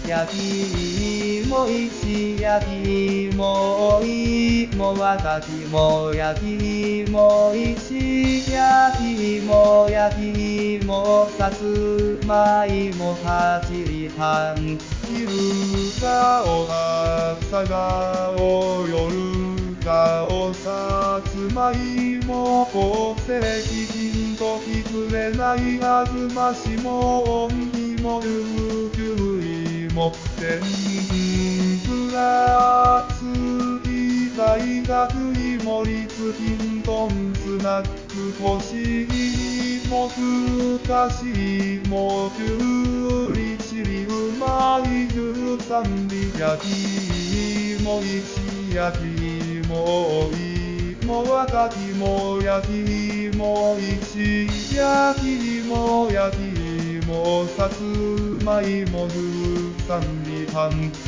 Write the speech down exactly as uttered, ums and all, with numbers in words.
焼き芋石焼き芋お芋はたきも焼き芋石焼き芋焼き芋さつまいもたちりたん昼顔朝顔夜顔さつまいも宝石金ときつれないあずましもにもゆうきゅういも天ぷら熱い大学芋立金とんスナック欲しい芋ふかし芋きゅうりチリうまい十三里焼き芋石焼き芋芋はたきも焼き芋石焼き芋焼き芋さつまいも十三里半